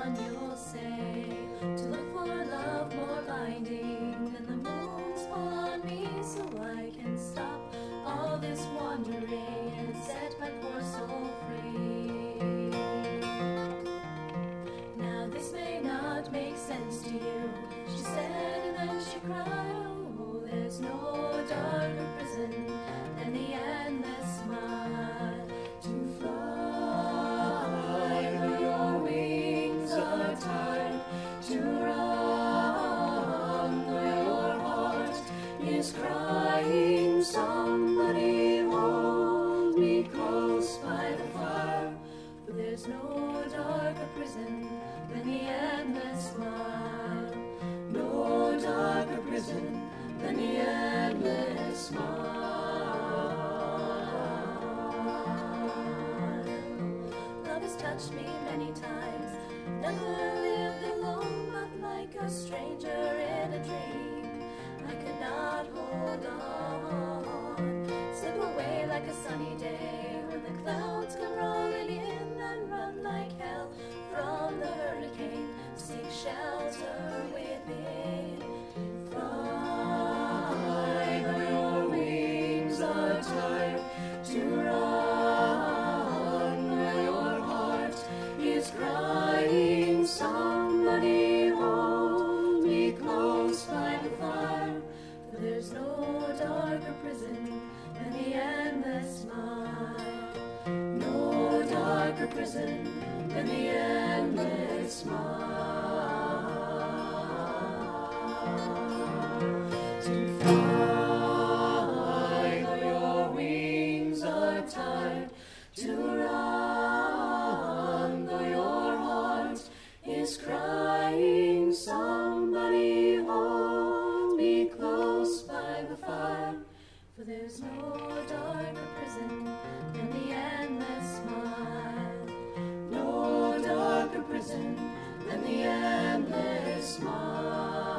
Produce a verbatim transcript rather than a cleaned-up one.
one you'll say, to look for love more binding than the moon's pull on me, so I can stop all this wandering and set my poor soul free. Now this may not make sense to you, she said, and then she cried. Oh, there's no darker prison than the endless smile. To fly though your wings are tired, to run though your heart is crying, somebody hold me close by the fire. For there's no darker prison than the endless smile. No darker prison than the endless smile. Love has touched me many times, never lived alone, but like a stranger in a dream, I could not hold on. Slip away like a sunny day when the clouds come rolling in, and run like hell from the hurricane. Seek shelter within. Fly though your wings are tired, to run where your heart is crying, somebody hold me close by the fire. For there's no darker prison than the endless smile. No darker prison than the endless smile. To fly though your wings are tired, to run though your heart is crying, somebody hold me close by the fire. For there's no darker prison than the endless smile. No darker prison than the endless smile.